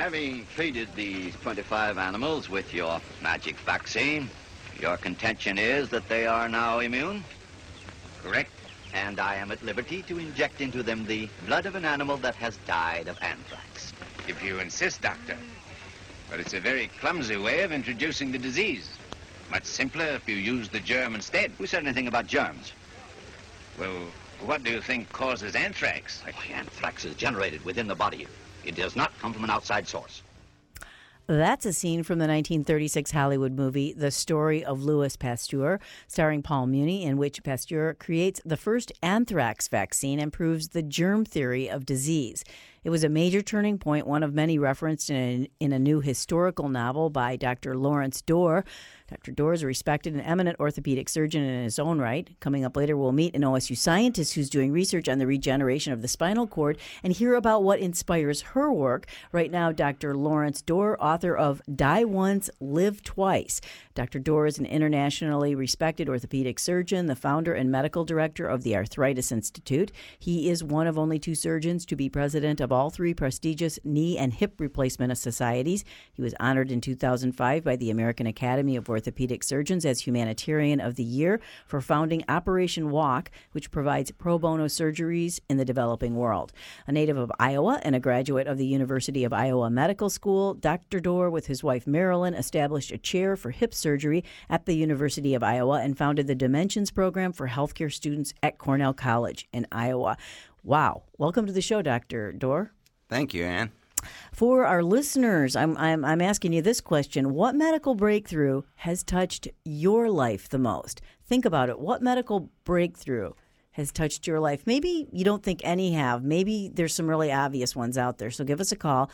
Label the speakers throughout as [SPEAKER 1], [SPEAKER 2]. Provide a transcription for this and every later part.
[SPEAKER 1] Having treated these 25 animals with your magic vaccine, your contention is that they are now immune?
[SPEAKER 2] Correct.
[SPEAKER 1] And I am at liberty to inject into them the blood of an animal that has died of anthrax.
[SPEAKER 2] If you insist, Doctor. But it's a very clumsy way of introducing the disease. Much simpler if you use the germ instead.
[SPEAKER 1] Who said anything about germs?
[SPEAKER 2] Well, what do you think causes anthrax?
[SPEAKER 1] Anthrax is generated within the body. It does not come from an outside source.
[SPEAKER 3] That's a scene from the 1936 Hollywood movie, The Story of Louis Pasteur, starring Paul Muni, in which Pasteur creates the first anthrax vaccine and proves the germ theory of disease. It was a major turning point, one of many referenced in a new historical novel by Dr. Lawrence Dorr. Dr. Dorr is a respected and eminent orthopedic surgeon in his own right. Coming up later, we'll meet an OSU scientist who's doing research on the regeneration of the spinal cord and hear about what inspires her work. Right now, Dr. Lawrence Dorr, author of Die Once, Live Twice. Dr. Dorr is an internationally respected orthopedic surgeon, the founder and medical director of the Arthritis Institute. He is one of only 2 surgeons to be president of all 3 prestigious knee and hip replacement societies. He was honored in 2005 by the American Academy of Orthopedic Surgeons as Humanitarian of the Year for founding Operation Walk, which provides pro bono surgeries in the developing world. A native of Iowa and a graduate of the University of Iowa Medical School, Dr. Dorr, with his wife Marilyn, established a chair for hip surgery at the University of Iowa and founded the Dimensions program for healthcare students at Cornell College in Iowa. Wow. Welcome to the show, Dr. Dorr.
[SPEAKER 4] Thank you, Ann.
[SPEAKER 3] For our listeners, I'm asking you this question. What medical breakthrough has touched your life the most? Think about it. What medical breakthrough has touched your life? Maybe you don't think any have. Maybe there's some really obvious ones out there. So give us a call,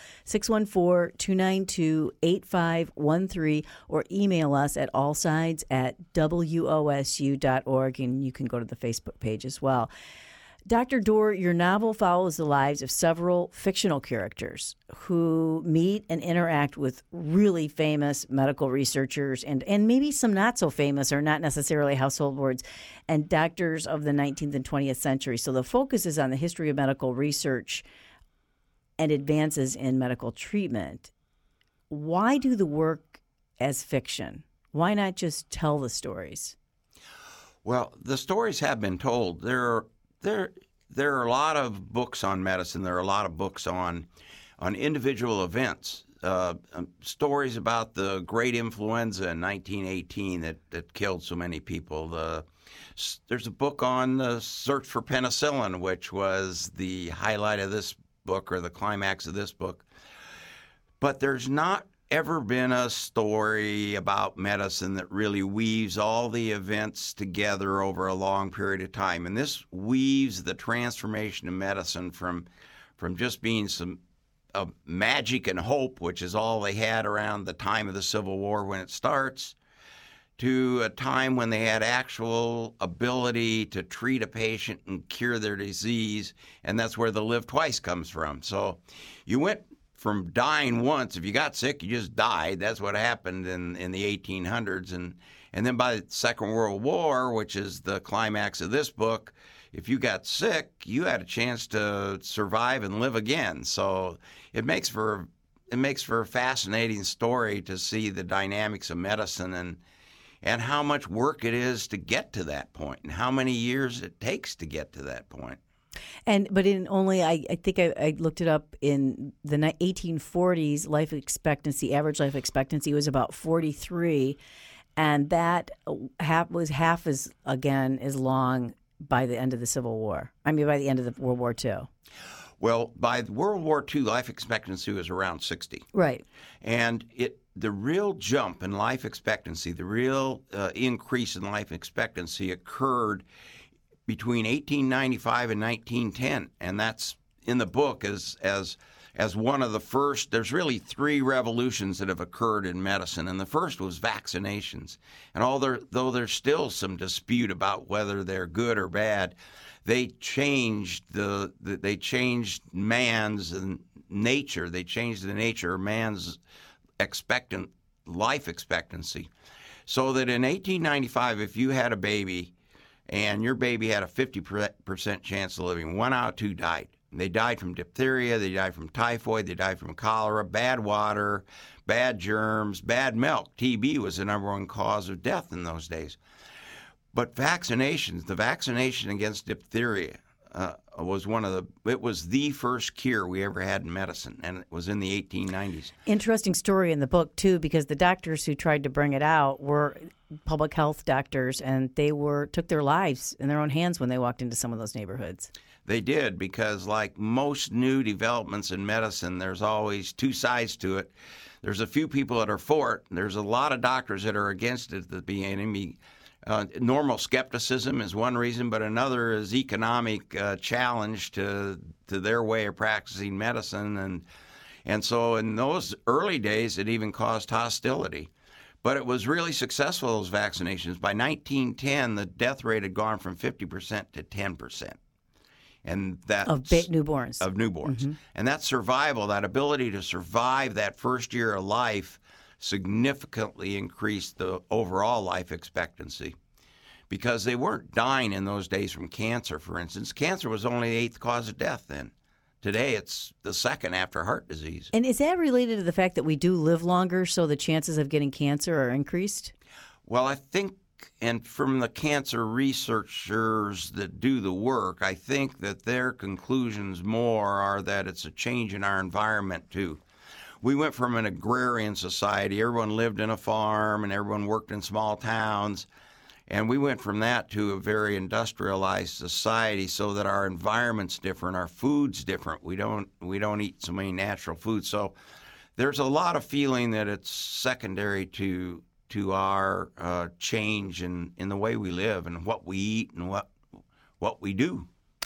[SPEAKER 3] 614-292-8513, or email us at allsides@wosu.org, and you can go to the Facebook page as well. Dr. Dorr, your novel follows the lives of several fictional characters who meet and interact with really famous medical researchers and maybe some not so famous or not necessarily household words and doctors of the 19th and 20th century. So the focus is on the history of medical research and advances in medical treatment. Why do the work as fiction? Why not just tell the stories?
[SPEAKER 4] Well, the stories have been told. There are a lot of books on medicine. There are a lot of books on individual events, stories about the great influenza in 1918 that killed so many people. There's a book on the search for penicillin, which was the highlight of this book or the climax of this book. But there's not ever been a story about medicine that really weaves all the events together over a long period of time. And this weaves the transformation of medicine from just being some magic and hope, which is all they had around the time of the Civil War when it starts, to a time when they had actual ability to treat a patient and cure their disease. And that's where the Live Twice comes from. So you went from dying once. If you got sick, you just died. That's what happened in the 1800s. And then by the Second World War, which is the climax of this book, if you got sick, you had a chance to survive and live again. So it makes for a fascinating story to see the dynamics of medicine and how much work it is to get to that point and how many years it takes to get to that point.
[SPEAKER 3] But in only, I think I looked it up, in the 1840s, average life expectancy was about 43, and that was half as long by the end of the Civil War. I mean, by the end of the World War II.
[SPEAKER 4] Well, by World War II, life expectancy was around 60.
[SPEAKER 3] Right.
[SPEAKER 4] And the real jump in life expectancy, the real increase in life expectancy occurred between 1895 and 1910, and that's in the book as one of the first. There's really 3 revolutions that have occurred in medicine, and the first was vaccinations. And though there's still some dispute about whether they're good or bad, they changed man's nature. They changed the nature of man's life expectancy, so that in 1895, if you had a baby and your baby had a 50% chance of living, 1 out of 2 died. They died from diphtheria, they died from typhoid, they died from cholera, bad water, bad germs, bad milk. TB was the number one cause of death in those days. But vaccinations, the vaccination against diphtheria was it was the first cure we ever had in medicine, and it was in the 1890s.
[SPEAKER 3] Interesting story in the book, too, because the doctors who tried to bring it out were public health doctors, and they took their lives in their own hands when they walked into some of those neighborhoods.
[SPEAKER 4] They did, because like most new developments in medicine, there's always two sides to it. There's a few people that are for it. There's a lot of doctors that are against it at the beginning. Normal skepticism is one reason, but another is economic challenge to their way of practicing medicine. And so in those early days, it even caused hostility. But it was really successful, those vaccinations. By 1910, the death rate had gone from 50% to 10%. And that's
[SPEAKER 3] of newborns.
[SPEAKER 4] Of newborns. Mm-hmm. And that survival, that ability to survive that first year of life, significantly increased the overall life expectancy, because they weren't dying in those days from cancer, for instance. Cancer was only the 8th cause of death then. Today, it's the 2nd after heart disease.
[SPEAKER 3] And is that related to the fact that we do live longer, so the chances of getting cancer are increased?
[SPEAKER 4] Well, I think, and from the cancer researchers that do the work, I think that their conclusions more are that it's a change in our environment, too. We went from an agrarian society. Everyone lived in a farm and everyone worked in small towns. And we went from that to a very industrialized society, so that our environment's different, our food's different. We don't eat so many natural foods. So there's a lot of feeling that it's secondary to our change in the way we live and what we eat and what we do.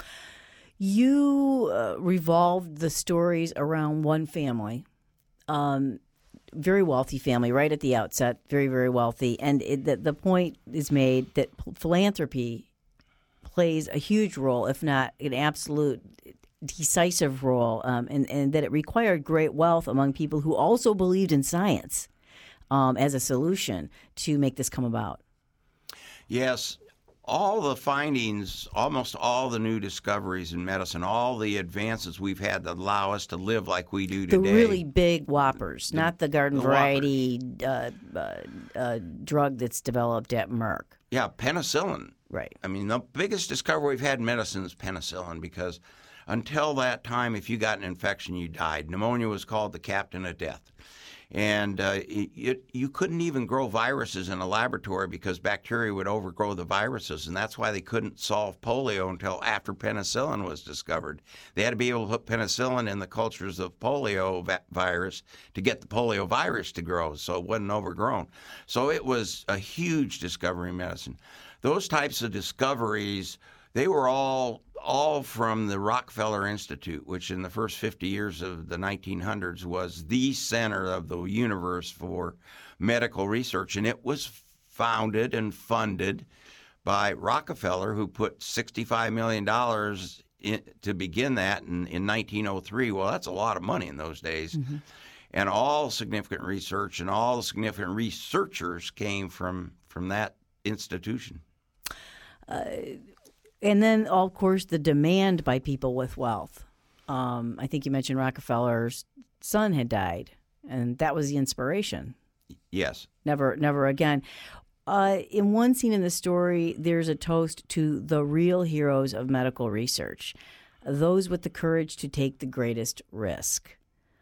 [SPEAKER 3] You revolved the stories around one family. Very wealthy family right at the outset, very, very wealthy. And the point is made that philanthropy plays a huge role, if not an absolute decisive role, and that it required great wealth among people who also believed in science as a solution to make this come about.
[SPEAKER 4] Yes. All the findings, almost all the new discoveries in medicine, all the advances we've had that allow us to live like we do today.
[SPEAKER 3] The really big whoppers, not the garden variety drug that's developed at Merck.
[SPEAKER 4] Yeah, penicillin.
[SPEAKER 3] Right.
[SPEAKER 4] I mean, the biggest discovery we've had in medicine is penicillin, because until that time, if you got an infection, you died. Pneumonia was called the captain of death. And you couldn't even grow viruses in a laboratory, because bacteria would overgrow the viruses, and that's why they couldn't solve polio until after penicillin was discovered. They had to be able to put penicillin in the cultures of polio virus to get the polio virus to grow, so it wasn't overgrown. So it was a huge discovery in medicine. Those types of discoveries, they were all from the Rockefeller Institute, which in the first 50 years of the 1900s was the center of the universe for medical research. And it was founded and funded by Rockefeller, who put $65 million to begin that in 1903. Well, that's a lot of money in those days. Mm-hmm. And all significant research and all the significant researchers came from that institution.
[SPEAKER 3] And then, of course, the demand by people with wealth. I think you mentioned Rockefeller's son had died, and that was the inspiration.
[SPEAKER 4] Yes.
[SPEAKER 3] Never again. In one scene in the story, there's a toast to the real heroes of medical research, those with the courage to take the greatest risk.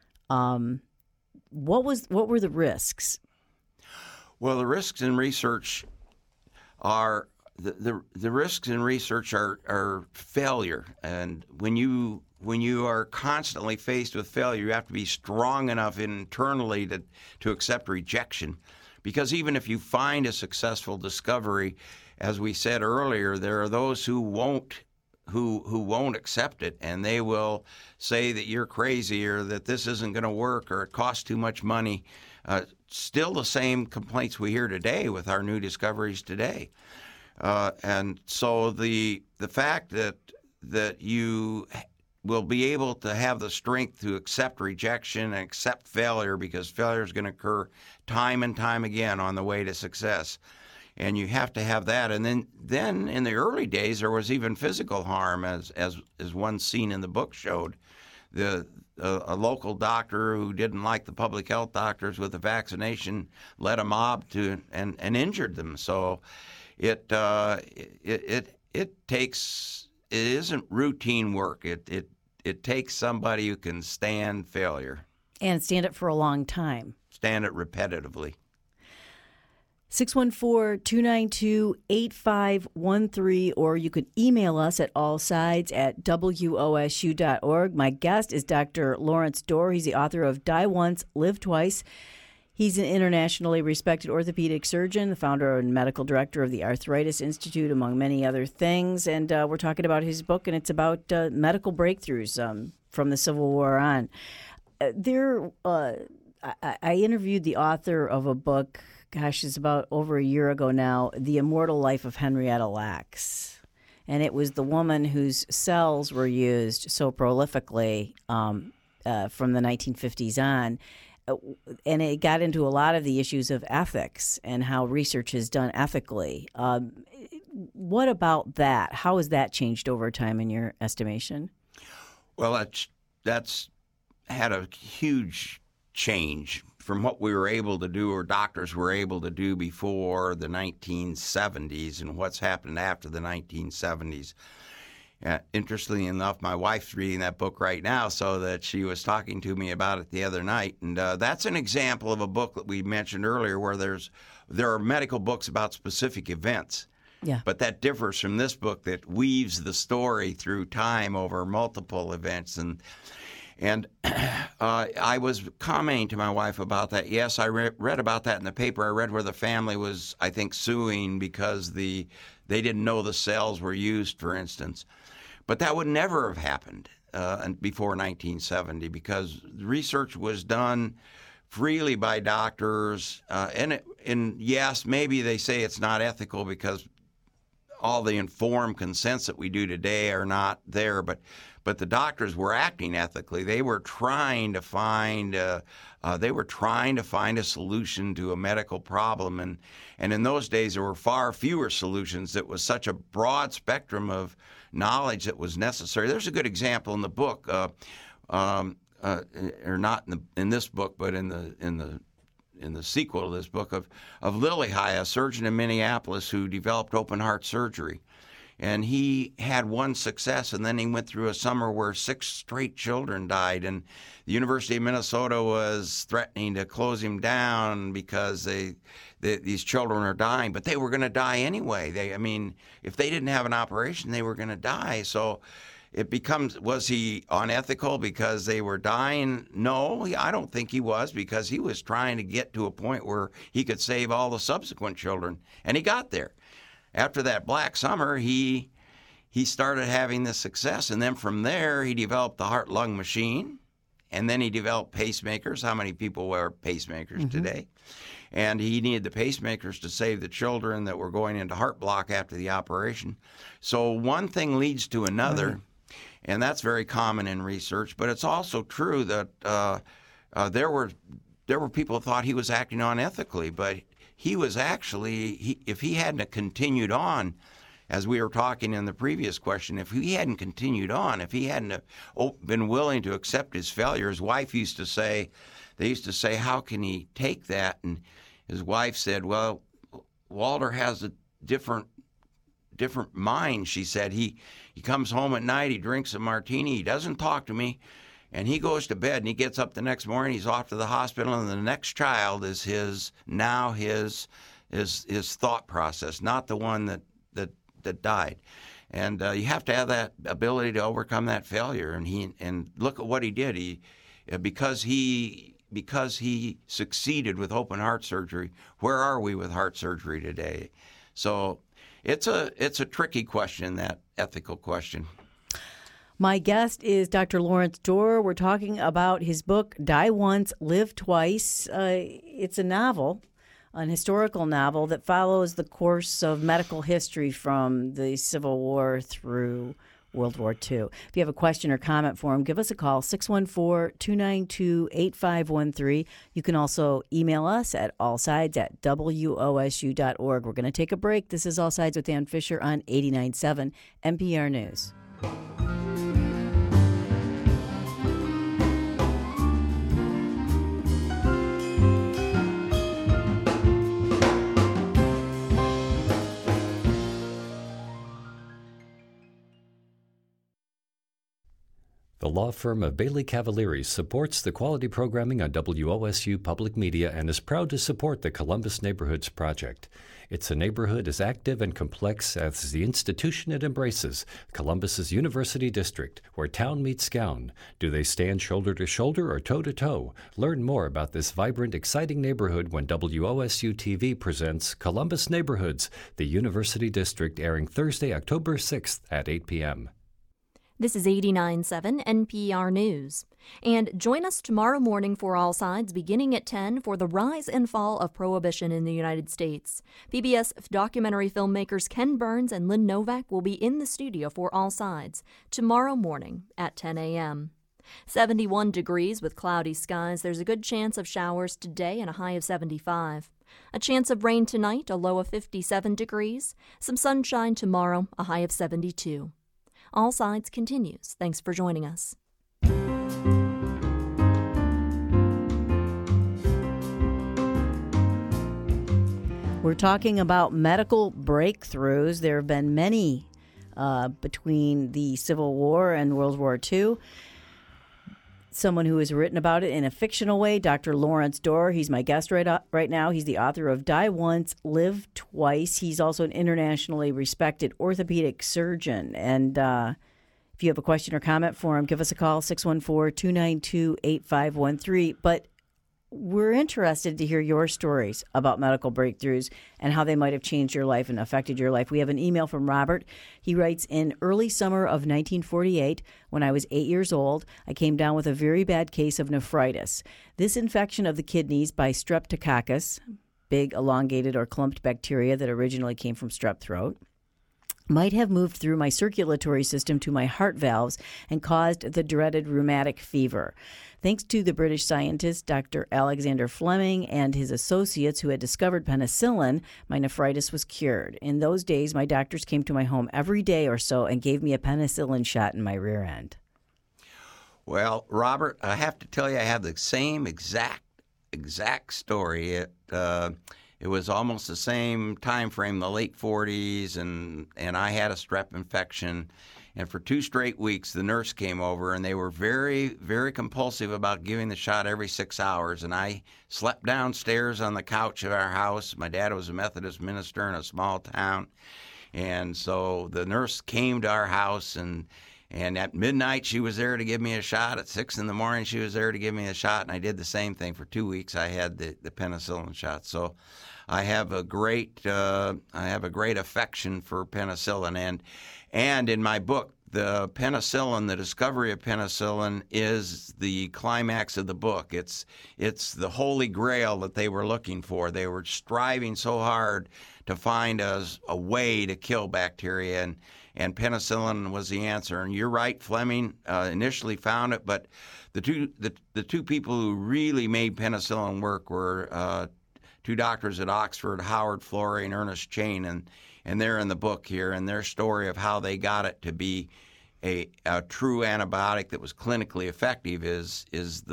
[SPEAKER 3] What were the risks?
[SPEAKER 4] Well, the risks in research are the risks in research are failure, and when you are constantly faced with failure, you have to be strong enough internally to accept rejection, because even if you find a successful discovery, as we said earlier, there are those who won't accept it, and they will say that you're crazy or that this isn't going to work or it costs too much money. Still the same complaints we hear today with our new discoveries today. And so the fact that you will be able to have the strength to accept rejection and accept failure, because failure is going to occur time and time again on the way to success, and you have to have that. And then in the early days, there was even physical harm, as one scene in the book showed. A local doctor who didn't like the public health doctors with the vaccination led a mob to and injured them. So it isn't routine work. It takes somebody who can stand failure.
[SPEAKER 3] And stand it for a long time.
[SPEAKER 4] Stand it repetitively.
[SPEAKER 3] 614-292-8513, or you could email us at allsides@wosu.org. My guest is Dr. Lawrence Doerr. He's the author of Die Once, Live Twice. He's an internationally respected orthopedic surgeon, the founder and medical director of the Arthritis Institute, among many other things. And we're talking about his book, and it's about medical breakthroughs from the Civil War on. I interviewed the author of a book, it's about over a year ago now, The Immortal Life of Henrietta Lacks. And it was the woman whose cells were used so prolifically from the 1950s on. And it got into a lot of the issues of ethics and how research is done ethically. What about that? How has that changed over time in your estimation?
[SPEAKER 4] Well, that's had a huge change from what we were able to do, or doctors were able to do before the 1970s, and what's happened after the 1970s. Interestingly enough, my wife's reading that book right now, so that she was talking to me about it the other night. And that's an example of a book that we mentioned earlier, where there are medical books about specific events.
[SPEAKER 3] Yeah.
[SPEAKER 4] But that differs from this book that weaves the story through time over multiple events. And I was commenting to my wife about that. Yes, I read about that in the paper. I read where the family was, I think, suing because they didn't know the cells were used, for instance. But that would never have happened before 1970, because research was done freely by doctors. And yes, maybe they say it's not ethical because all the informed consents that we do today are not there, but the doctors were acting ethically. They were trying to find a solution to a medical problem, and in those days there were far fewer solutions. It was such a broad spectrum of knowledge that was necessary. There's a good example in the book, or not in this book, but in the sequel to this book, of Lilly High, a surgeon in Minneapolis who developed open heart surgery. And he had one success, and then he went through a summer where 6 straight children died. And the University of Minnesota was threatening to close him down because these children are dying. But they were going to die anyway. If they didn't have an operation, they were going to die. So it becomes, was he unethical because they were dying? No, I don't think he was, because he was trying to get to a point where he could save all the subsequent children. And he got there. After that Black Summer, he started having this success, and then from there he developed the heart-lung machine, and then he developed pacemakers. How many people wear pacemakers today? And he needed the pacemakers to save the children that were going into heart block after the operation. So one thing leads to another, and that's very common in research. But it's also true that there were people who thought he was acting unethically, but he was actually, if he hadn't continued on, as we were talking in the previous question, if he hadn't continued on, if he hadn't been willing to accept his failure, his wife used to say, how can he take that? And his wife said, well, Walter has a different mind. She said, he comes home at night, he drinks a martini, he doesn't talk to me, and he goes to bed, and he gets up the next morning, he's off to the hospital, and the next child is his thought process, not the one that died. And you have to have that ability to overcome that failure. And look at what he did. Because he succeeded with open heart surgery, where are we with heart surgery today? So it's a tricky question, that ethical question.
[SPEAKER 3] My guest is Dr. Lawrence Doerr. We're talking about his book, Die Once, Live Twice. It's a novel, an historical novel that follows the course of medical history from the Civil War through World War II. If you have a question or comment for him, give us a call, 614-292-8513. You can also email us at allsides@wosu.org. We're going to take a break. This is All Sides with Ann Fisher on 89.7 NPR News.
[SPEAKER 5] The law firm of Bailey Cavalieri supports the quality programming on WOSU Public Media and is proud to support the Columbus Neighborhoods Project. It's a neighborhood as active and complex as the institution it embraces, Columbus's University District, where town meets gown. Do they stand shoulder to shoulder or toe to toe? Learn more about this vibrant, exciting neighborhood when WOSU TV presents Columbus Neighborhoods, the University District, airing Thursday, October 6th at 8 p.m.
[SPEAKER 6] This is 89.7 NPR News. And join us tomorrow morning for All Sides, beginning at 10, for the rise and fall of prohibition in the United States. PBS documentary filmmakers Ken Burns and Lynn Novak will be in the studio for All Sides tomorrow morning at 10 a.m. 71 degrees with cloudy skies. There's a good chance of showers today and a high of 75. A chance of rain tonight, a low of 57 degrees. Some sunshine tomorrow, a high of 72. All Sides continues. Thanks for joining us.
[SPEAKER 3] We're talking about medical breakthroughs. There have been many between the Civil War and World War II. Someone who has written about it in a fictional way, Dr. Lawrence Dorr. He's my guest right now. He's the author of Die Once, Live Twice. He's also an internationally respected orthopedic surgeon. And if you have a question or comment for him, give us a call, 614-292-8513. But we're interested to hear your stories about medical breakthroughs and how they might have changed your life and affected your life. We have an email from Robert. He writes, in early summer of 1948, when I was 8 years old, I came down with a very bad case of nephritis. This infection of the kidneys by Streptococcus, big elongated or clumped bacteria that originally came from strep throat, might have moved through my circulatory system to my heart valves and caused the dreaded rheumatic fever. Thanks to the British scientist Dr. Alexander Fleming and his associates who had discovered penicillin, my nephritis was cured. In those days, my doctors came to my home every day or so and gave me a penicillin shot in my rear end.
[SPEAKER 4] Well, Robert, I have to tell you, I have the same exact story. It was almost the same time frame, the late 40s, and I had a strep infection. And for 2 straight weeks, the nurse came over, and they were very, very compulsive about giving the shot every 6 hours. And I slept downstairs on the couch of our house. My dad was a Methodist minister in a small town. And so the nurse came to our house, and at midnight, she was there to give me a shot. At 6 in the morning, she was there to give me a shot. And I did the same thing. For 2 weeks, I had the penicillin shot. So I have a great affection for penicillin, and in my book, the discovery of penicillin is the climax of the book. It's the holy grail that they were looking for. They were striving so hard to find a way to kill bacteria, and penicillin was the answer. And you're right, Fleming initially found it, but the two people who really made penicillin work were 2 doctors at Oxford, Howard Florey and Ernest Chain, and they're in the book here, and their story of how they got it to be a true antibiotic that was clinically effective is,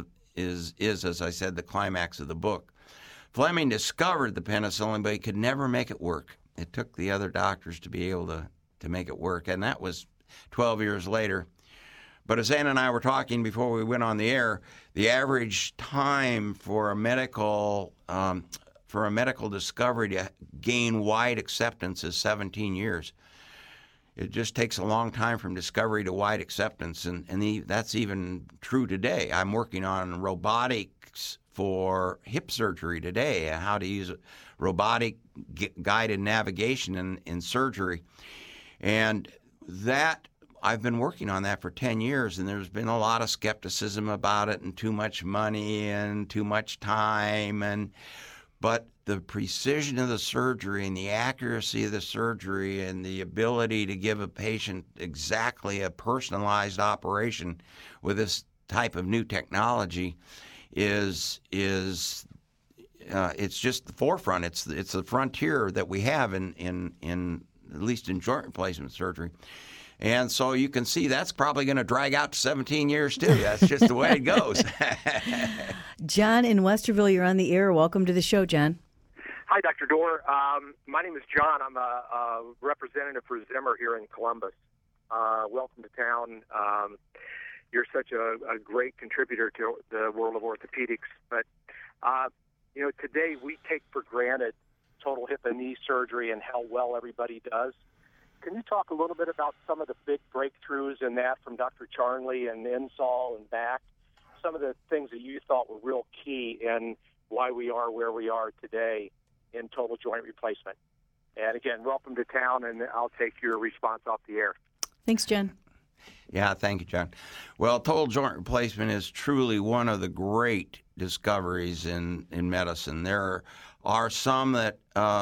[SPEAKER 4] as I said, the climax of the book. Fleming discovered the penicillin, but he could never make it work. It took the other doctors to be able to make it work, and that was 12 years later. But as Ann and I were talking before we went on the air, the average time for a medical discovery to gain wide acceptance is 17 years. It just takes a long time from discovery to wide acceptance, and that's even true today. I'm working on robotics for hip surgery today, and how to use robotic guided navigation in surgery. And that I've been working on that for 10 years, and there's been a lot of skepticism about it, and too much money and too much time, but the precision of the surgery and the accuracy of the surgery and the ability to give a patient exactly a personalized operation with this type of new technology is it's just the forefront. It's the frontier that we have in at least in joint replacement surgery. And so you can see that's probably going to drag out to 17 years, too. That's just the way it goes.
[SPEAKER 3] John in Westerville, you're on the air. Welcome to the show, John.
[SPEAKER 7] Hi, Dr. Dorr. My name is John. I'm a representative for Zimmer here in Columbus. Welcome to town. You're such a great contributor to the world of orthopedics. But, today we take for granted total hip and knee surgery and how well everybody does. Can you talk a little bit about some of the big breakthroughs in that from Dr. Charnley and Insall and back? Some of the things that you thought were real key in why we are where we are today in total joint replacement. And again, welcome to town, and I'll take your response off the air.
[SPEAKER 3] Thanks, John.
[SPEAKER 4] Yeah, thank you, John. Well, total joint replacement is truly one of the great discoveries in medicine. There are some that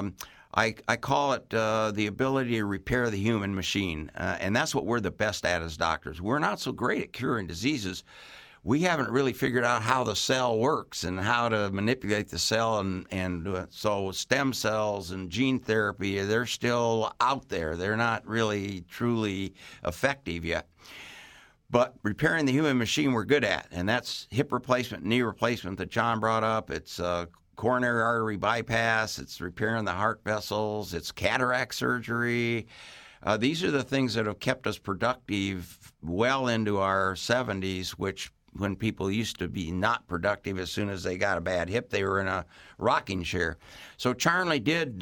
[SPEAKER 4] I call it the ability to repair the human machine, and that's what we're the best at as doctors. We're not so great at curing diseases. We haven't really figured out how the cell works and how to manipulate the cell, and so stem cells and gene therapy, they're still out there. They're not really truly effective yet. But repairing the human machine we're good at, and that's hip replacement, knee replacement that John brought up. It's coronary artery bypass, it's repairing the heart vessels, it's cataract surgery. These are the things that have kept us productive well into our 70s, which when people used to be not productive as soon as they got a bad hip, they were in a rocking chair. So Charnley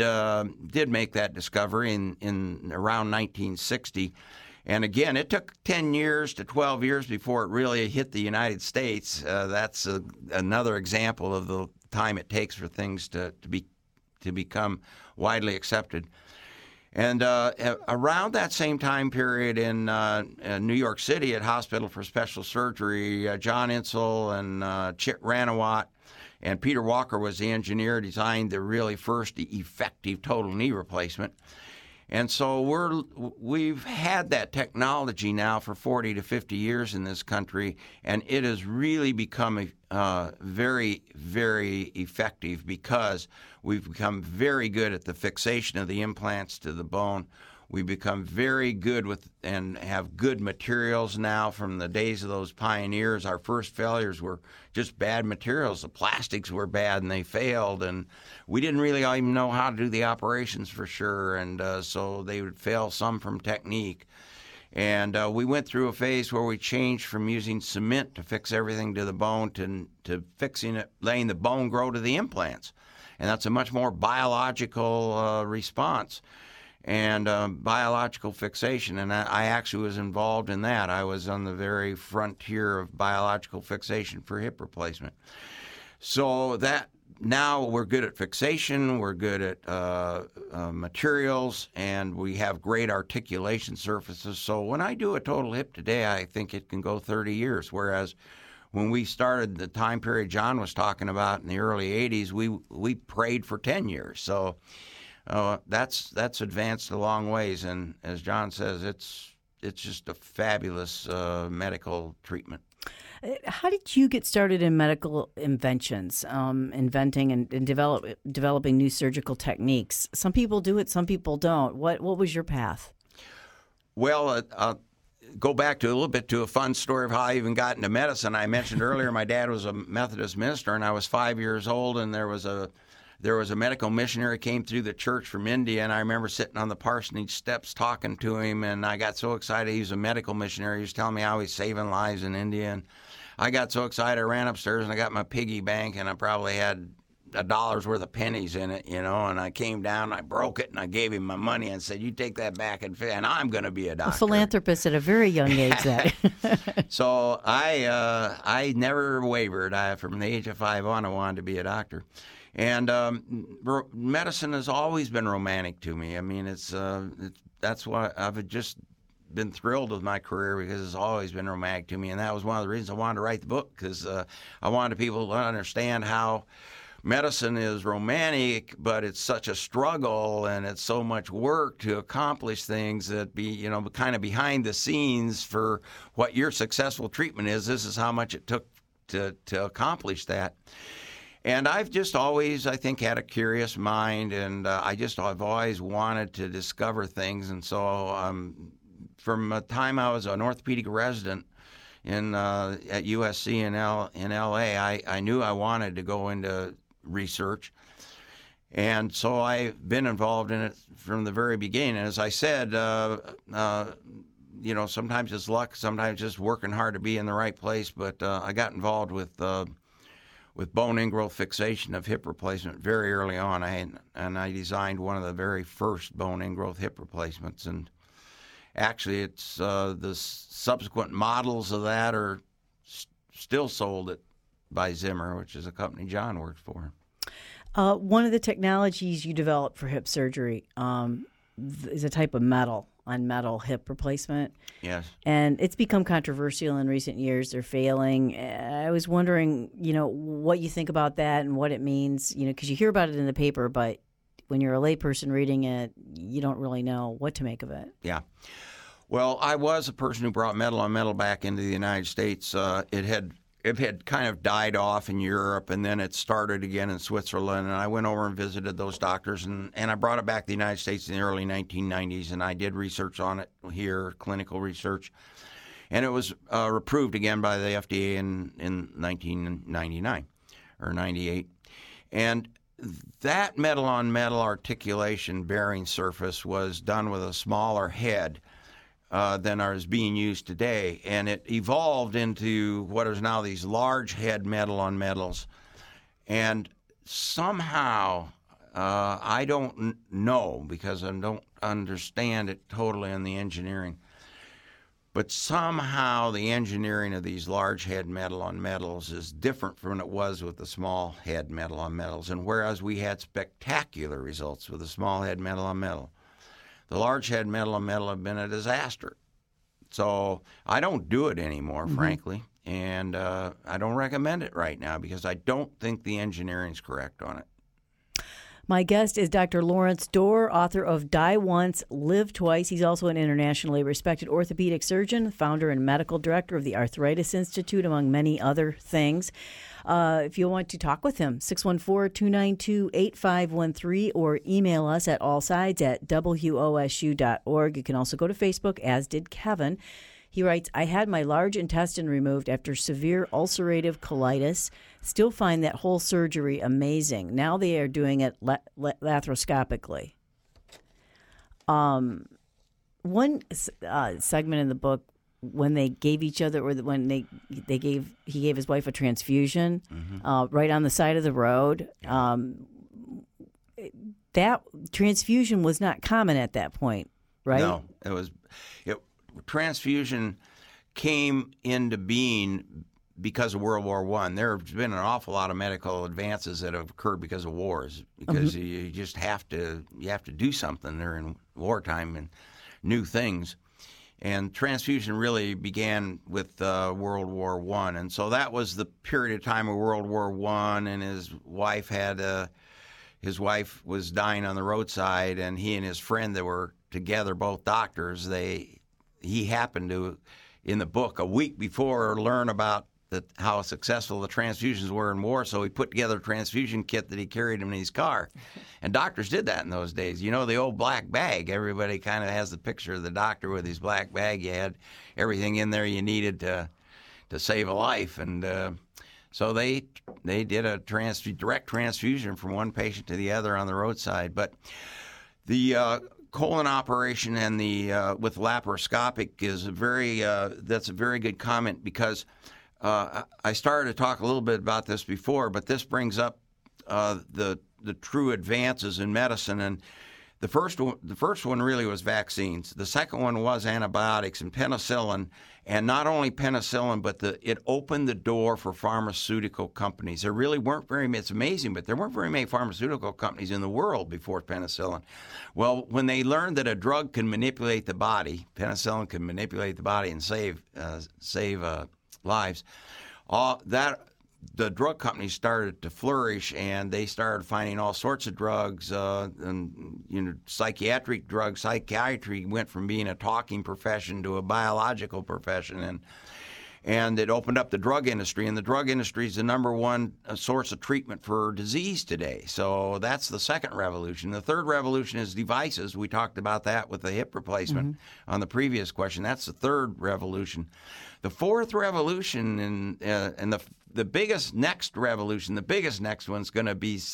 [SPEAKER 4] did make that discovery in around 1960. And again, it took 10 years to 12 years before it really hit the United States. That's another example of the time it takes for things to become widely accepted. And around that same time period in New York City at Hospital for Special Surgery, John Insall and Chit Ranawat and Peter Walker was the engineer, designed the really first effective total knee replacement. And so we've had that technology now for 40 to 50 years in this country, and it has really become very, very effective because we've become very good at the fixation of the implants to the bone. We've become very good with and have good materials now from the days of those pioneers. Our first failures were just bad materials. The plastics were bad and they failed, and we didn't really even know how to do the operations for sure, and so they would fail some from technique. And we went through a phase where we changed from using cement to fix everything to the bone to fixing it, letting the bone grow to the implants. And that's a much more biological response and biological fixation. And I actually was involved in that. I was on the very frontier of biological fixation for hip replacement. So that now we're good at fixation, we're good at materials, and we have great articulation surfaces. So when I do a total hip today, I think it can go 30 years, whereas when we started the time period John was talking about in the early 80s, we prayed for 10 years. So that's advanced a long ways, and as John says, it's just a fabulous medical treatment.
[SPEAKER 3] How did you get started in medical inventions, inventing and developing new surgical techniques? Some people do it, some people don't. What was your path?
[SPEAKER 4] Well, go back to a little bit to a fun story of how I even got into medicine. I mentioned earlier my dad was a Methodist minister, and I was 5 years old, and there was a medical missionary came through the church from India, and I remember sitting on the parsonage steps talking to him, and I got so excited. He was a medical missionary. He was telling me how he's saving lives in India, and I got so excited I ran upstairs and I got my piggy bank, and I probably had $1 worth of pennies in it, and I came down and I broke it and I gave him my money and said, "You take that back and I'm going to be a doctor."
[SPEAKER 3] A philanthropist at a very young age.
[SPEAKER 4] So I never wavered. From the age of 5 on, I wanted to be a doctor. And medicine has always been romantic to me. I mean, that's why I've just been thrilled with my career, because it's always been romantic to me. And that was one of the reasons I wanted to write the book, because I wanted people to understand how medicine is romantic, but it's such a struggle and it's so much work to accomplish things that kind of behind the scenes for what your successful treatment is. This is how much it took to accomplish that. And I've just always, I think, had a curious mind, and I've always wanted to discover things. And so from the time I was an orthopedic resident at USC in LA, I knew I wanted to go into research. And so I've been involved in it from the very beginning. And as I said, sometimes it's luck, sometimes just working hard to be in the right place. But I got involved with bone ingrowth fixation of hip replacement very early on. I designed one of the very first bone ingrowth hip replacements. And actually, it's the subsequent models of that are still sold by Zimmer, which is a company John works for.
[SPEAKER 3] One of the technologies you developed for hip surgery is a type of metal hip replacement.
[SPEAKER 4] Yes.
[SPEAKER 3] And it's become controversial in recent years. They're failing. I was wondering, what you think about that and what it means, because you hear about it in the paper, but when you're a layperson reading it, you don't really know what to make of it.
[SPEAKER 4] Yeah. Well, I was a person who brought metal on metal back into the United States. It had kind of died off in Europe, and then it started again in Switzerland. And I went over and visited those doctors, and I brought it back to the United States in the early 1990s, and I did research on it here, clinical research. And it was approved again by the FDA in 1999 or 98. And that metal-on-metal articulation bearing surface was done with a smaller head than is being used today. And it evolved into what is now these large head metal-on-metals. And somehow, I don't know because I don't understand it totally in the engineering, but somehow the engineering of these large head metal-on-metals is different from what it was with the small head metal-on-metals. And whereas we had spectacular results with the small head metal-on-metal, the large head metal-on-metal have been a disaster. So I don't do it anymore, frankly, and I don't recommend it right now because I don't think the engineering's correct on it.
[SPEAKER 3] My guest is Dr. Lawrence Doerr, author of Die Once, Live Twice. He's also an internationally respected orthopedic surgeon, founder and medical director of the Arthritis Institute, among many other things. If you want to talk with him, 614-292-8513 or email us at allsides@wosu.org. You can also go to Facebook, as did Kevin. He writes, I had my large intestine removed after severe ulcerative colitis. Still find that whole surgery amazing. Now they are doing it laparoscopically. One segment in the book, when they gave each other, or when he gave his wife a transfusion right on the side of the road. That transfusion was not common at that point, right?
[SPEAKER 4] No, transfusion came into being because of World War I. There have been an awful lot of medical advances that have occurred because of wars, because you just have to do something during wartime and new things. And transfusion really began with World War I. And so that was the period of time of World War I, and his wife was dying on the roadside, and he and his friend that were together, both doctors, he happened to, in the book, a week before, learn about how successful the transfusions were in war, so he put together a transfusion kit that he carried in his car. And doctors did that in those days. You know, the old black bag, everybody kind of has the picture of the doctor with his black bag. You had everything in there you needed to save a life. And so they did a direct transfusion from one patient to the other on the roadside. But the colon operation and the with laparoscopic is that's a very good comment, because I started to talk a little bit about this before, but this brings up the true advances in medicine. And the first one really was vaccines. The second one was antibiotics and penicillin. And not only penicillin, but it opened the door for pharmaceutical companies. There really weren't very many. It's amazing, but there weren't very many pharmaceutical companies in the world before penicillin. Well, when they learned that a drug can manipulate the body, penicillin can manipulate the body and save lives, the drug companies started to flourish, and they started finding all sorts of drugs, and psychiatric drugs. Psychiatry went from being a talking profession to a biological profession, and it opened up the drug industry, and the drug industry is the number one source of treatment for disease today. So that's the second revolution. The third revolution is devices. We talked about that with the hip replacement on the previous question. That's the third revolution. The fourth revolution and the biggest next revolution, the biggest next one's going to be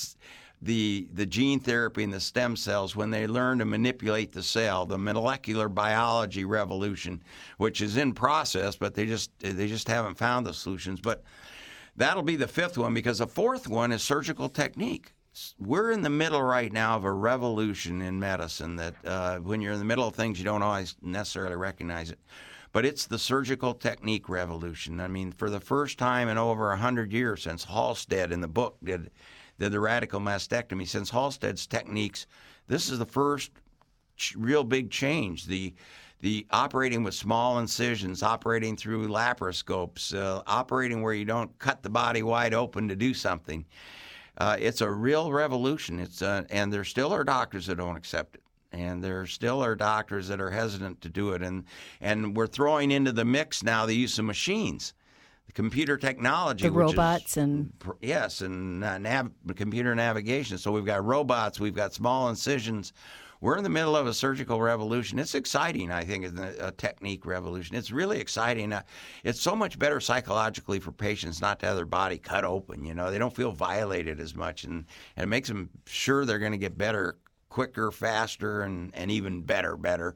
[SPEAKER 4] the gene therapy and the stem cells when they learn to manipulate the cell, the molecular biology revolution, which is in process, but they just haven't found the solutions. But that'll be the fifth one, because the fourth one is surgical technique. We're in the middle right now of a revolution in medicine that when you're in the middle of things, you don't always necessarily recognize it. But it's the surgical technique revolution. I mean, for the first time in over 100 years since Halsted in the book did the radical mastectomy, since Halsted's techniques, this is the first real big change. The operating with small incisions, operating through laparoscopes, operating where you don't cut the body wide open to do something. It's a real revolution. And there still are doctors that don't accept it. And there still are doctors that are hesitant to do it. And we're throwing into the mix now the use of machines, the computer technology.
[SPEAKER 3] The robots and...
[SPEAKER 4] Yes, and computer navigation. So we've got robots, we've got small incisions. We're in the middle of a surgical revolution. It's exciting, I think, a technique revolution. It's really exciting. It's so much better psychologically for patients not to have their body cut open. They don't feel violated as much, and it makes them sure they're going to get better quicker, faster, and even better.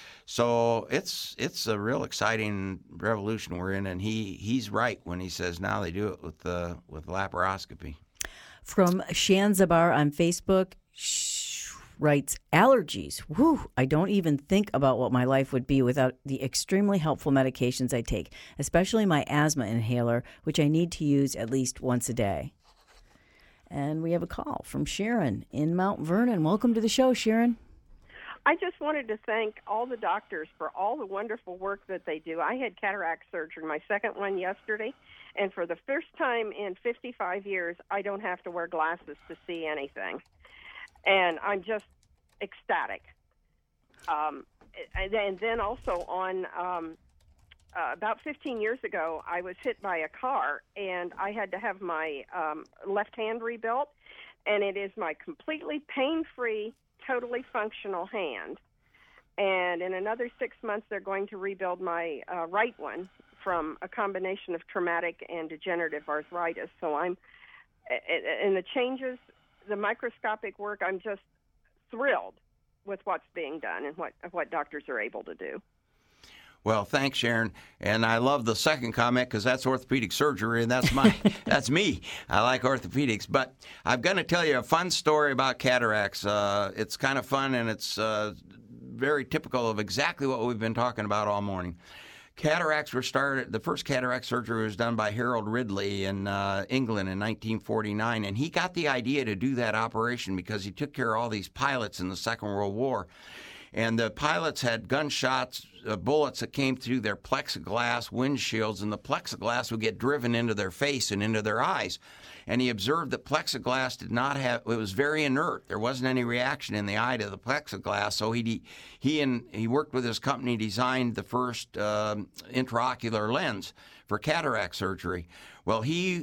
[SPEAKER 4] So it's a real exciting revolution we're in, and he's right when he says now they do it with laparoscopy. From
[SPEAKER 3] Shanzabar on Facebook, writes, allergies. Whew, I don't even think about what my life would be without the extremely helpful medications I take, especially my asthma inhaler, which I need to use at least once a day. And we have a call from Sharon in Mount Vernon. Welcome to the show, Sharon.
[SPEAKER 8] I just wanted to thank all the doctors for all the wonderful work that they do. I had cataract surgery, my second one yesterday, and for the first time in 55 years, I don't have to wear glasses to see anything. And I'm just ecstatic. And then also on... about 15 years ago, I was hit by a car, and I had to have my left hand rebuilt, and it is my completely pain-free, totally functional hand. And in another 6 months, they're going to rebuild my right one from a combination of traumatic and degenerative arthritis. So I'm, and the changes, the microscopic work, I'm just thrilled with what's being done and what doctors are able to do.
[SPEAKER 4] Well, thanks, Sharon. And I love the second comment because that's orthopedic surgery, and that's that's me. I like orthopedics. But I'm going to tell you a fun story about cataracts. It's kind of fun, and it's very typical of exactly what we've been talking about all morning. Cataracts were started, the first cataract surgery was done by Harold Ridley in England in 1949, and he got the idea to do that operation because he took care of all these pilots in the Second World War. And the pilots had gunshots, bullets that came through their plexiglass windshields, and the plexiglass would get driven into their face and into their eyes. And he observed that plexiglass did not have, it was very inert. There wasn't any reaction in the eye to the plexiglass. So he worked with his company, designed the first intraocular lens for cataract surgery. Well, he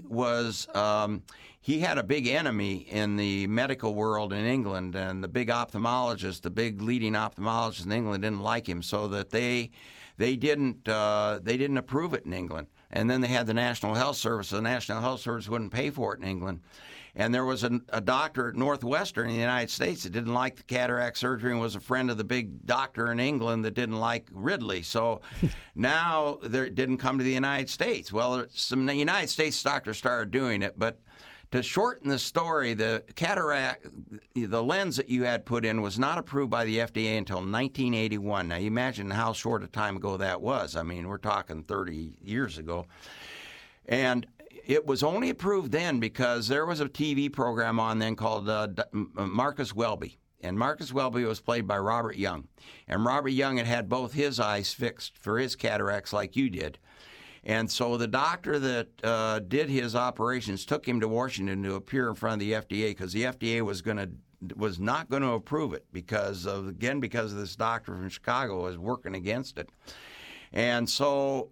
[SPEAKER 4] had a big enemy in the medical world in England, and the big ophthalmologist, the big leading ophthalmologist in England didn't like him, so that they didn't approve it in England. And then they had the National Health Service. The National Health Service wouldn't pay for it in England. And there was a doctor at Northwestern in the United States that didn't like the cataract surgery and was a friend of the big doctor in England that didn't like Ridley. So now it didn't come to the United States. Well, some United States doctors started doing it, but to shorten the story, the cataract, the lens that you had put in was not approved by the FDA until 1981. Now, you imagine how short a time ago that was. I mean, we're talking 30 years ago. And it was only approved then because there was a TV program on then called Marcus Welby. And Marcus Welby was played by Robert Young. And Robert Young had both his eyes fixed for his cataracts like you did. And so the doctor that did his operations took him to Washington to appear in front of the FDA because the FDA was not going to approve it because of this doctor from Chicago was working against it. And so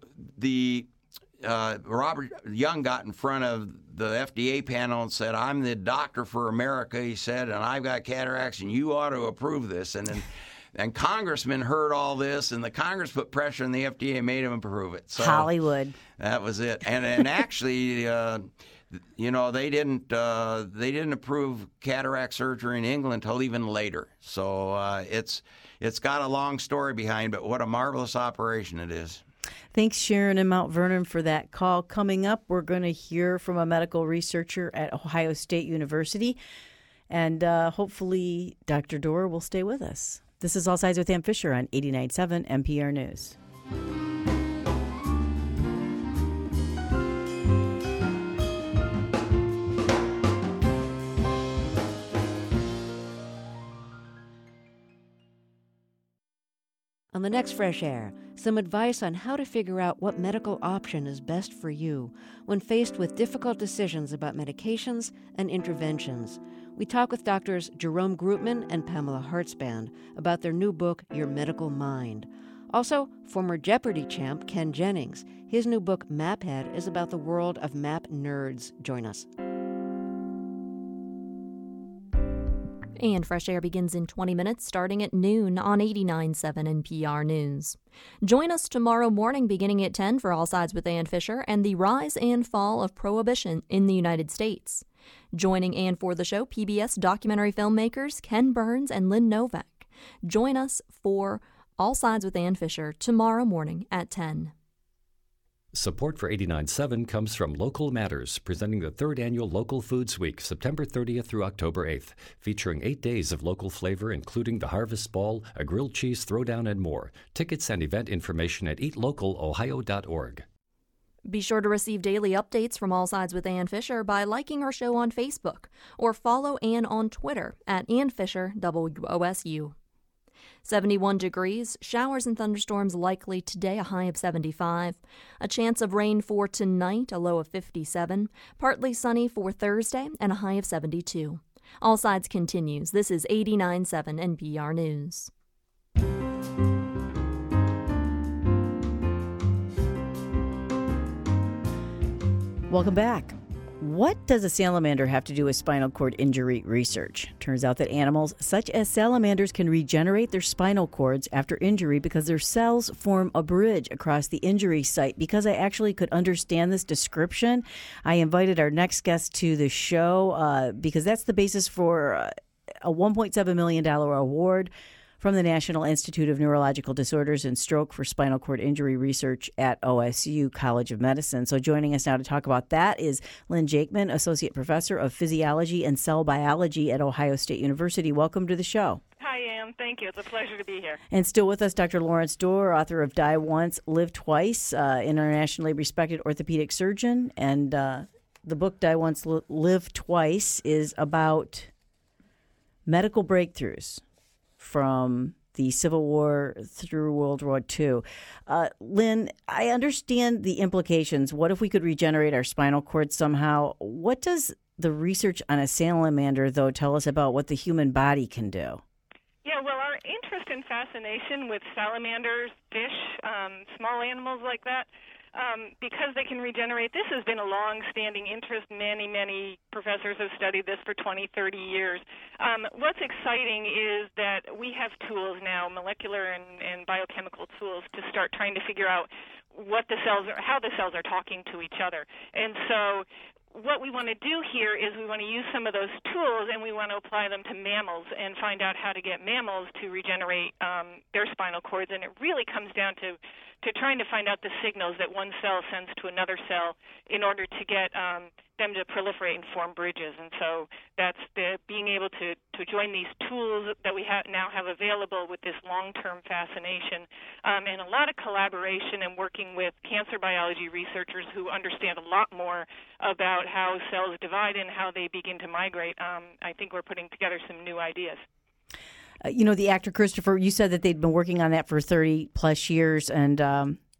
[SPEAKER 4] Robert Young got in front of the FDA panel and said, "I'm the doctor for America," he said, "and I've got cataracts, and you ought to approve this." And congressmen heard all this, and the Congress put pressure on the FDA and made them approve it. So
[SPEAKER 3] Hollywood.
[SPEAKER 4] That was it. And actually, they didn't approve cataract surgery in England until even later. So it's got a long story behind, but what a marvelous operation it is.
[SPEAKER 3] Thanks, Sharon in Mount Vernon, for that call. Coming up, we're going to hear from a medical researcher at Ohio State University, and hopefully Dr. Dorr will stay with us. This is All Sides with Ann Fisher on 89.7 NPR News.
[SPEAKER 9] On the next Fresh Air, some advice on how to figure out what medical option is best for you when faced with difficult decisions about medications and interventions. We talk with doctors Jerome Grootman and Pamela Hartzband about their new book, Your Medical Mind. Also, former Jeopardy champ Ken Jennings. His new book, Maphead, is about the world of map nerds. Join us.
[SPEAKER 6] And Fresh Air begins in 20 minutes, starting at noon on 89.7 NPR News. Join us tomorrow morning beginning at 10 for All Sides with Ann Fisher and the rise and fall of prohibition in the United States. Joining Ann for the show, PBS documentary filmmakers Ken Burns and Lynn Novak. Join us for All Sides with Ann Fisher tomorrow morning at 10.
[SPEAKER 5] Support for 89.7 comes from Local Matters, presenting the 3rd Annual Local Foods Week, September 30th through October 8th, featuring 8 days of local flavor, including the Harvest Ball, a grilled cheese throwdown, and more. Tickets and event information at eatlocalohio.org.
[SPEAKER 6] Be sure to receive daily updates from All Sides with Ann Fisher by liking our show on Facebook or follow Ann on Twitter at Ann Fisher WOSU. 71 degrees, showers and thunderstorms likely today, a high of 75. A chance of rain for tonight, a low of 57. Partly sunny for Thursday and a high of 72. All Sides continues. This is 89.7 NPR News.
[SPEAKER 3] Welcome back. What does a salamander have to do with spinal cord injury research? Turns out that animals such as salamanders can regenerate their spinal cords after injury because their cells form a bridge across the injury site. Because I actually could understand this description, I invited our next guest to the show because that's the basis for a $1.7 million award from the National Institute of Neurological Disorders and Stroke for Spinal Cord Injury Research at OSU College of Medicine. So joining us now to talk about that is Lynn Jakeman, Associate Professor of Physiology and Cell Biology at Ohio State University. Welcome to the show.
[SPEAKER 10] Hi, Ann. Thank you. It's a pleasure to be here.
[SPEAKER 3] And still with us, Dr. Lawrence Dorr, author of Die Once, Live Twice, internationally respected orthopedic surgeon. And the book Die Once, Live Twice is about medical breakthroughs from the Civil War through World War II. Lynn, I understand the implications. What if we could regenerate our spinal cord somehow? What does the research on a salamander, though, tell us about what the human body can do?
[SPEAKER 10] Yeah, well, our interest and fascination with salamanders, fish, small animals like that, because they can regenerate, this has been a long-standing interest. Many professors have studied this for 20, 30 years. What's exciting is that we have tools now, molecular and biochemical tools, to start trying to figure out what the cells are, how the cells are talking to each other. And so what we want to do here is we want to use some of those tools and we want to apply them to mammals and find out how to get mammals to regenerate their spinal cords. And it really comes down to trying to find out the signals that one cell sends to another cell in order to get them to proliferate and form bridges. And so that's being able to join these tools that we now have available with this long-term fascination and a lot of collaboration and working with cancer biology researchers who understand a lot more about how cells divide and how they begin to migrate. I think we're putting together some new ideas.
[SPEAKER 3] The actor Christopher, you said that they'd been working on that for 30 plus years, and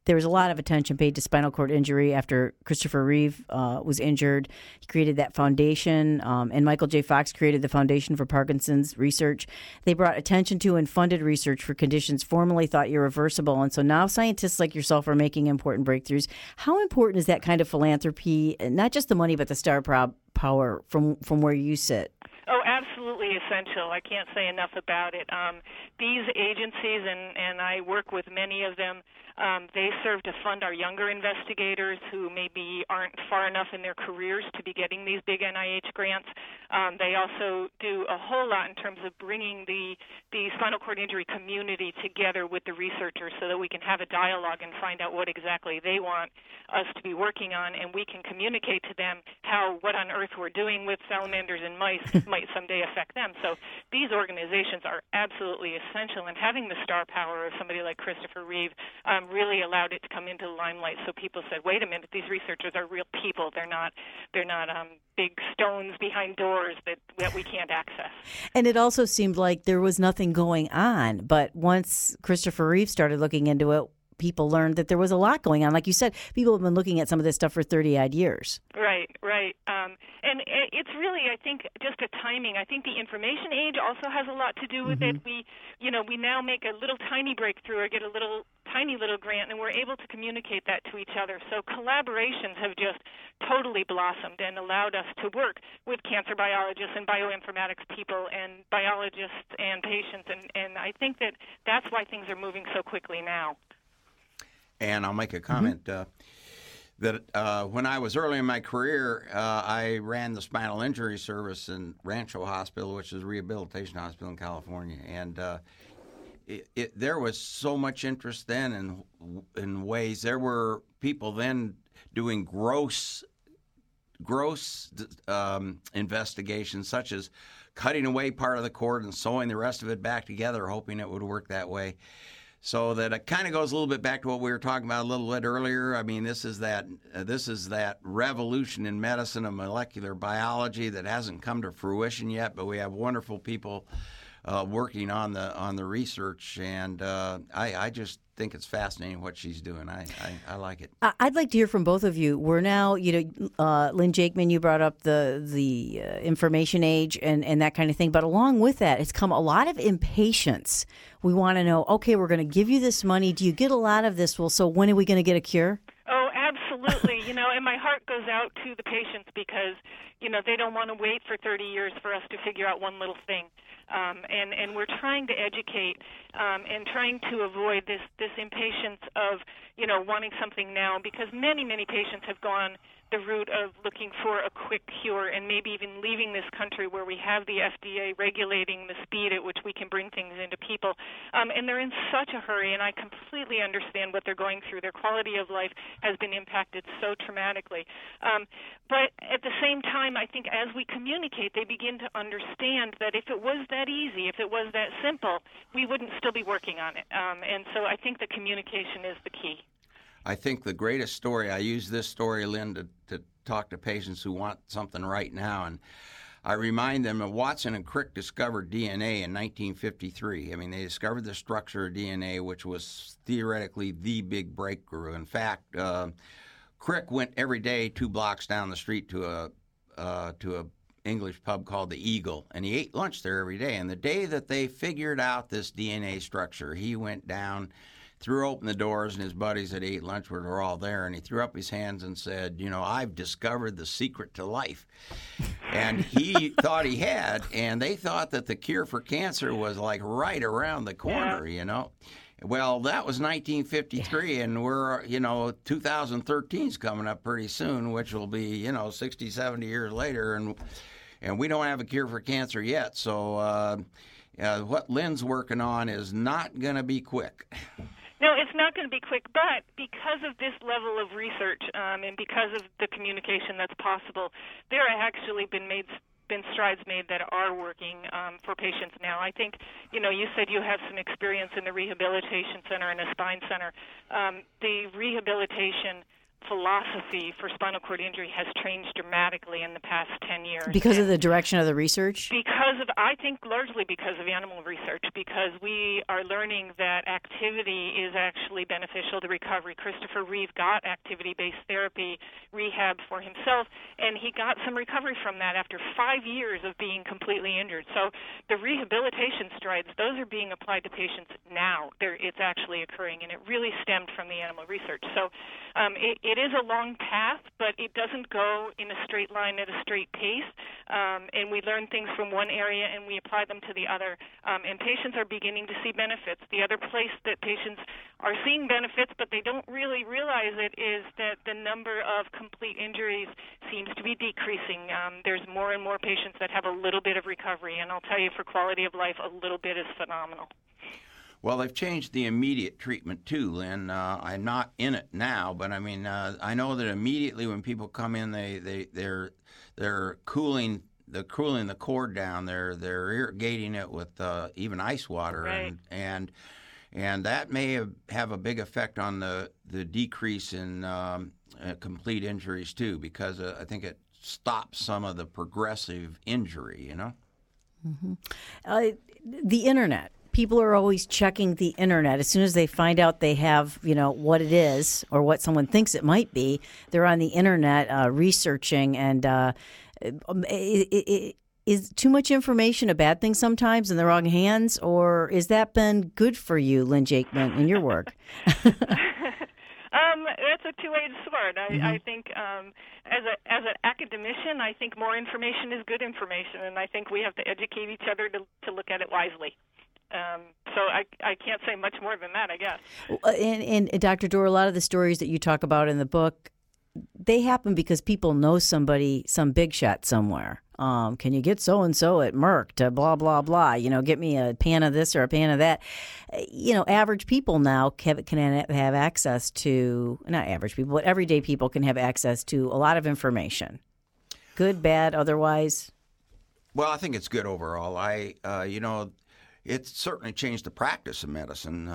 [SPEAKER 3] there was a lot of attention paid to spinal cord injury after Christopher Reeve was injured. He created that foundation, and Michael J. Fox created the Foundation for Parkinson's Research. They brought attention to and funded research for conditions formerly thought irreversible, and so now scientists like yourself are making important breakthroughs. How important is that kind of philanthropy, not just the money, but the star power from where you sit?
[SPEAKER 10] Oh, absolutely essential. I can't say enough about it. These agencies, and I work with many of them, they serve to fund our younger investigators who maybe aren't far enough in their careers to be getting these big NIH grants. They also do a whole lot in terms of bringing the spinal cord injury community together with the researchers so that we can have a dialogue and find out what exactly they want us to be working on, and we can communicate to them how what on earth we're doing with salamanders and mice might someday affect them. So these organizations are absolutely essential, and having the star power of somebody like Christopher Reeve really allowed it to come into the limelight. So people said, wait a minute, these researchers are real people. They're not big stones behind doors that we can't access.
[SPEAKER 3] And it also seemed like there was nothing going on. But once Christopher Reeve started looking into it, people learned that there was a lot going on. Like you said, people have been looking at some of this stuff for 30-odd years.
[SPEAKER 10] Right. And it's really, I think, just a timing. I think the information age also has a lot to do with it. We now make a little tiny breakthrough or get a tiny little grant, and we're able to communicate that to each other. So collaborations have just totally blossomed and allowed us to work with cancer biologists and bioinformatics people and biologists and patients. And I think that's why things are moving so quickly now.
[SPEAKER 4] And I'll make a comment that when I was early in my career, I ran the spinal injury service in Rancho Hospital, which is a rehabilitation hospital in California. And there was so much interest then in ways. There were people then doing gross investigations, such as cutting away part of the cord and sewing the rest of it back together, hoping it would work that way. So that it kind of goes a little bit back to what we were talking about a little bit earlier. I mean, this is that revolution in medicine of molecular biology that hasn't come to fruition yet, but we have wonderful people working on the research, and I just think it's fascinating what she's doing. I like it.
[SPEAKER 3] I'd like to hear from both of you. We're now, Lynn Jakeman, you brought up the information age and that kind of thing, but along with that, it's come a lot of impatience. We want to know, okay, we're going to give you this money. Do you get a lot of this? Well, so when are we going to get a cure?
[SPEAKER 10] Oh, absolutely. And my heart goes out to the patients because, they don't want to wait for 30 years for us to figure out one little thing. And we're trying to educate and trying to avoid this impatience of, wanting something now, because many, many patients have gone the route of looking for a quick cure and maybe even leaving this country where we have the FDA regulating the speed at which we can bring things into people. And they're in such a hurry, and I completely understand what they're going through. Their quality of life has been impacted so traumatically. But at the same time, I think as we communicate, they begin to understand that if it was that easy, if it was that simple, we wouldn't still be working on it. And so I think the communication is the key.
[SPEAKER 4] I think the greatest story, I use this story, Lynn, to talk to patients who want something right now. And I remind them that Watson and Crick discovered DNA in 1953. I mean, they discovered the structure of DNA, which was theoretically the big breakthrough. In fact, Crick went every day 2 blocks down the street to a English pub called the Eagle, and he ate lunch there every day. And the day that they figured out this DNA structure, he went down, threw open the doors, and his buddies that ate lunch were all there, and he threw up his hands and said, I've discovered the secret to life. And he thought he had, and they thought that the cure for cancer was like right around the corner, Well, that was 1953, and we're, 2013's coming up pretty soon, which will be, 60, 70 years later, and we don't have a cure for cancer yet. So what Lynn's working on is not going to be quick.
[SPEAKER 10] No, it's not going to be quick, but because of this level of research and because of the communication that's possible, there have actually been strides made that are working for patients now. I think, you said you have some experience in the rehabilitation center and a spine center. The rehabilitation philosophy for spinal cord injury has changed dramatically in the past 10 years.
[SPEAKER 3] Because of the direction of the research?
[SPEAKER 10] I think largely because of animal research, because we are learning that activity is actually beneficial to recovery. Christopher Reeve got activity-based therapy rehab for himself, and he got some recovery from that after 5 years of being completely injured. So the rehabilitation strides, those are being applied to patients now. It's actually occurring, and it really stemmed from the animal research. So it is a long path, but it doesn't go in a straight line at a straight pace, and we learn things from one area and we apply them to the other, and patients are beginning to see benefits. The other place that patients are seeing benefits, but they don't really realize it, is that the number of complete injuries seems to be decreasing. There's more and more patients that have a little bit of recovery, and I'll tell you, for quality of life, a little bit is phenomenal.
[SPEAKER 4] Well, they've changed the immediate treatment too, Lynn. I'm not in it now, but I mean, I know that immediately when people come in, they're cooling the cord down. They're irrigating it with even ice water,
[SPEAKER 10] right.
[SPEAKER 4] and that may have a big effect on the decrease in complete injuries too, because I think it stops some of the progressive injury. You know,
[SPEAKER 3] the internet. People are always checking the internet. As soon as they find out they have, what it is or what someone thinks it might be, they're on the internet researching. And is too much information a bad thing sometimes in the wrong hands, or has that been good for you, Lynn Jakeman, in your work?
[SPEAKER 10] That's a two-edged sword. I think as an academician, I think more information is good information, and I think we have to educate each other to look at it wisely. So I can't say much more than that, I guess.
[SPEAKER 3] And Dr. Dorr, a lot of the stories that you talk about in the book, they happen because people know somebody, some big shot somewhere. Can you get so-and-so at Merck to blah, blah, blah, get me a pan of this or a pan of that. Average people now can have access to, not average people, but everyday people can have access to a lot of information. Good, bad, otherwise?
[SPEAKER 4] Well, I think it's good overall. It certainly changed the practice of medicine.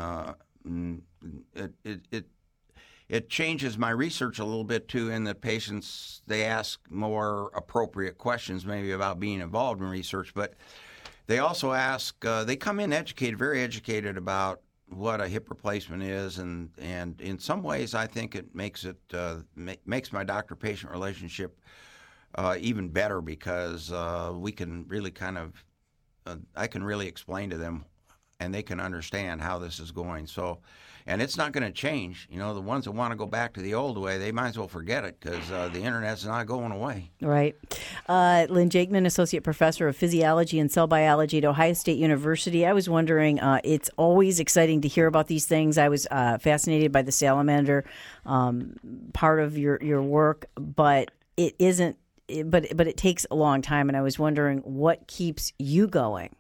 [SPEAKER 4] It changes my research a little bit too, in that patients, they ask more appropriate questions maybe about being involved in research, but they also ask, they come in educated, very educated about what a hip replacement is, and in some ways I think it makes makes my doctor-patient relationship even better, because we can really I can really explain to them, and they can understand how this is going. So, and it's not going to change. The ones that want to go back to the old way, they might as well forget it, because the internet's not going away.
[SPEAKER 3] Right. Lynn Jakeman, Associate Professor of Physiology and Cell Biology at Ohio State University. I was wondering, it's always exciting to hear about these things. I was fascinated by the salamander part of your work, but it isn't. But it takes a long time, and I was wondering what keeps you going.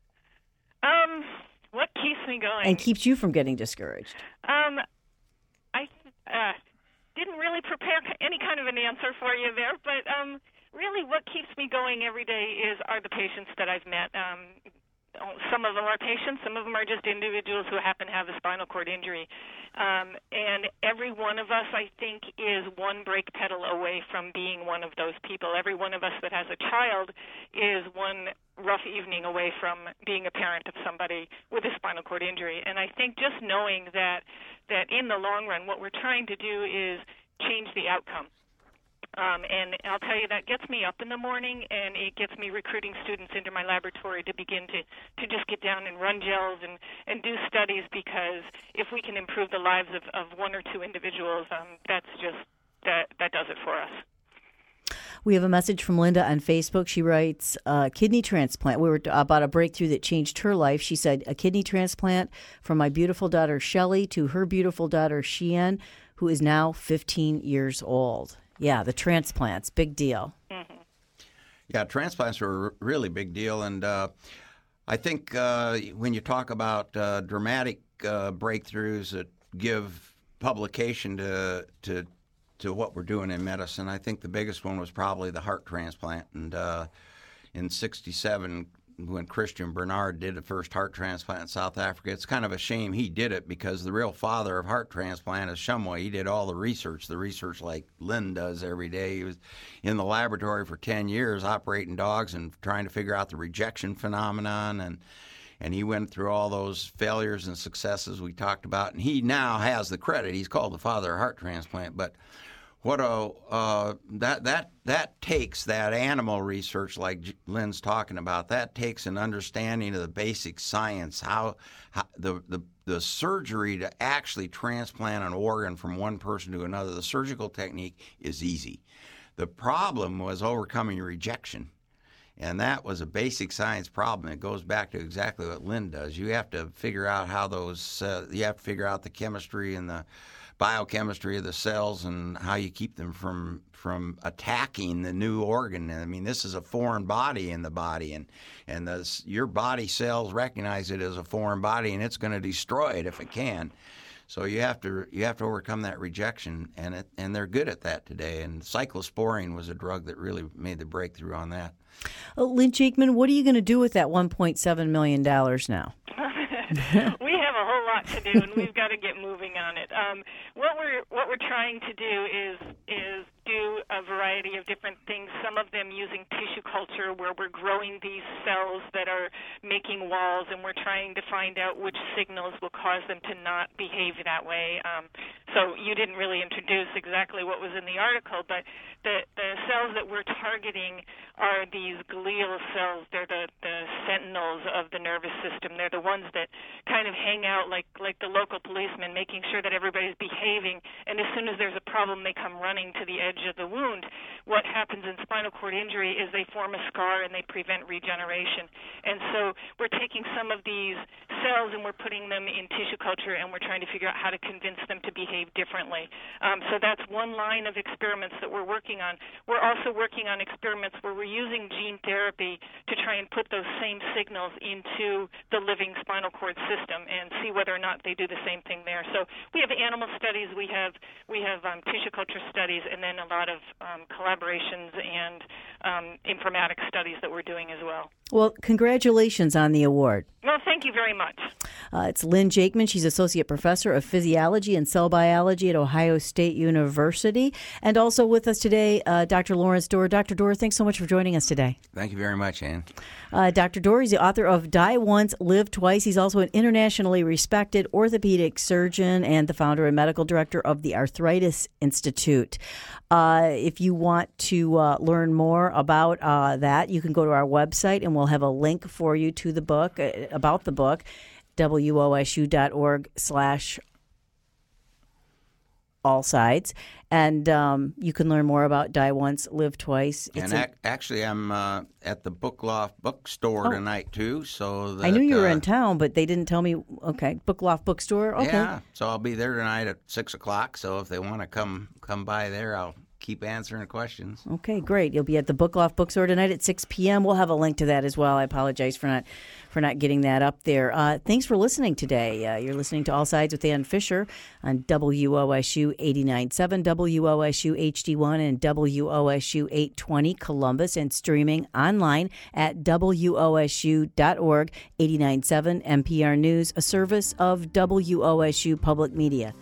[SPEAKER 10] What keeps me going?
[SPEAKER 3] And keeps you from getting discouraged?
[SPEAKER 10] I didn't really prepare any kind of an answer for you there, but really what keeps me going every day are the patients that I've met. Some of them are patients, some of them are just individuals who happen to have a spinal cord injury. And every one of us, I think, is one brake pedal away from being one of those people. Every one of us that has a child is one rough evening away from being a parent of somebody with a spinal cord injury. And I think just knowing that in the long run, what we're trying to do is change the outcome. And I'll tell you, that gets me up in the morning, and it gets me recruiting students into my laboratory to begin to just get down and run gels and do studies, because if we can improve the lives of one or two individuals, that does it for us.
[SPEAKER 3] We have a message from Linda on Facebook. She writes, kidney transplant. We were about a breakthrough that changed her life. She said, a kidney transplant from my beautiful daughter, Shelley, to her beautiful daughter, Sheehan, who is now 15 years old. Yeah, the transplants, big deal.
[SPEAKER 10] Mm-hmm.
[SPEAKER 4] Yeah, transplants are a really big deal. And I think when you talk about dramatic breakthroughs that give publication to what we're doing in medicine, I think the biggest one was probably the heart transplant. And in 1967, when Christian Bernard did the first heart transplant in South Africa. It's kind of a shame he did it because the real father of heart transplant is Shumway. He did all the research like Lynn does every day. He was in the laboratory for 10 years operating dogs and trying to figure out the rejection phenomenon, and he went through all those failures and successes we talked about, and he now has the credit. He's called the father of heart transplant, but that takes that animal research like Lynn's talking about. That takes an understanding of the basic science, how the surgery to actually transplant an organ from one person to another. The surgical technique is easy. The problem was overcoming rejection. And that was a basic science problem. It goes back to exactly what Lynn does. You have to figure out how you have to figure out the chemistry and the biochemistry of the cells and how you keep them from attacking the new organ. I mean, this is a foreign body in the body, and your body cells recognize it as a foreign body, and it's going to destroy it if it can. So you have to overcome that rejection, and they're good at that today. And cyclosporine was a drug that really made the breakthrough on that.
[SPEAKER 3] Lynn Jakeman, what are you going to do with that $1.7 million now?
[SPEAKER 10] We have a whole lot to do, and we've got to get moving on it. What we're trying to do is do a variety of different things, some of them using tissue culture where we're growing these cells that are making walls, and we're trying to find out which signals will cause them to not behave that way. So you didn't really introduce exactly what was in the article, but the cells that we're targeting are these glial cells. They're the sentinels of the nervous system. They're the ones that kind of hang out like the local policeman, making sure that everybody's behaving, and as soon as there's a problem, they come running to the edge of the wound. What happens in spinal cord injury is they form a scar and they prevent regeneration. And so we're taking some of these cells and we're putting them in tissue culture, and we're trying to figure out how to convince them to behave differently. So that's one line of experiments that we're working on. We're also working on experiments where we're using gene therapy to try and put those same signals into the living spinal cord system and see whether or not they do the same thing there. So we have animal studies, we have tissue culture studies, and then a lot of collaborations and informatics studies that we're doing as well.
[SPEAKER 3] Well, congratulations on the award.
[SPEAKER 10] Well, thank you very much.
[SPEAKER 3] It's Lynn Jakeman. She's Associate Professor of Physiology and Cell Biology at Ohio State University. And also with us today, Dr. Lawrence Doerr. Dr. Doerr, thanks so much for joining us today.
[SPEAKER 4] Thank you very much, Ann.
[SPEAKER 3] Dr. Doerr is the author of Die Once, Live Twice. He's also an internationally respected orthopedic surgeon and the founder and medical director of the Arthritis Institute. If you want to learn more about that, you can go to our website, and we'll have a link for you to the book, about the book, wosu.org/allsides. And you can learn more about Die Once, Live Twice.
[SPEAKER 4] Actually, I'm at the Bookloft bookstore tonight, too. So that,
[SPEAKER 3] I knew you were in town, but they didn't tell me. Okay, Bookloft bookstore. Okay.
[SPEAKER 4] Yeah, so I'll be there tonight at 6 o'clock. So if they want to come by there, I'll keep answering questions.
[SPEAKER 3] Okay, great. You'll be at the Bookloft bookstore tonight at 6 p.m. We'll have a link to that as well. I apologize for not getting that up there. Thanks for listening today. You're listening to All Sides with Ann Fisher on WOSU 89.7, WOSU HD1, and WOSU 820 Columbus, and streaming online at WOSU.org. 89.7 NPR News, a service of WOSU Public Media.